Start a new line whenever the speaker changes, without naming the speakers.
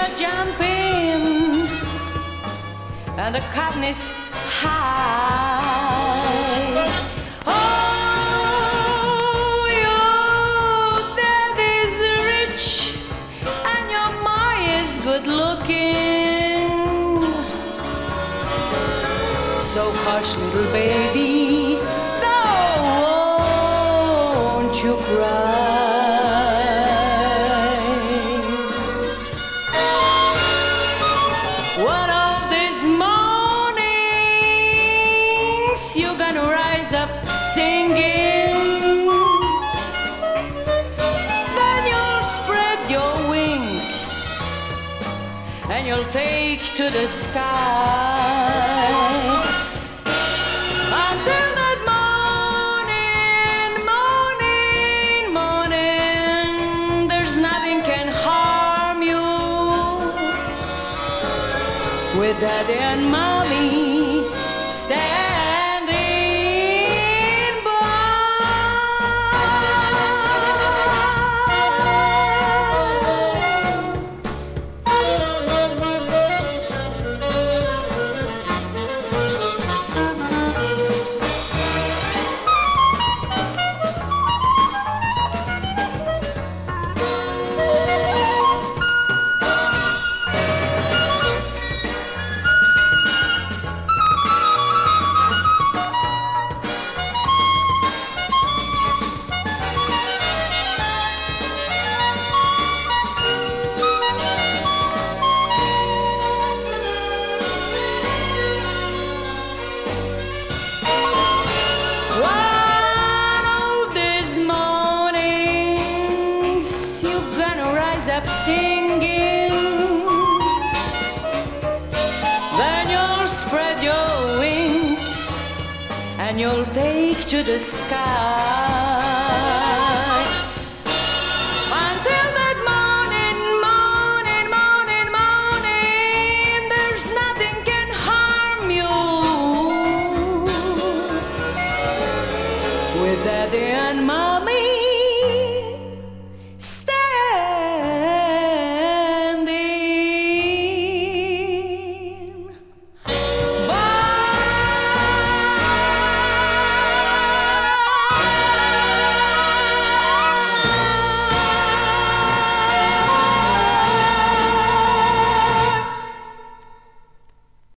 jumping and the cotton is high. Oh, your dad is rich and your ma is good looking. So hush, little baby, don't you cry. One of these mornings you're gonna rise up singing. Then you'll spread your wings and you'll take to the sky. Until that morning, morning, morning, there's nothing can harm you. With daddy and mommy standing by. Up singing, then you'll spread your wings and you'll take to the sky. Until that morning, morning, morning, morning, there's nothing can harm you. With daddy and mommy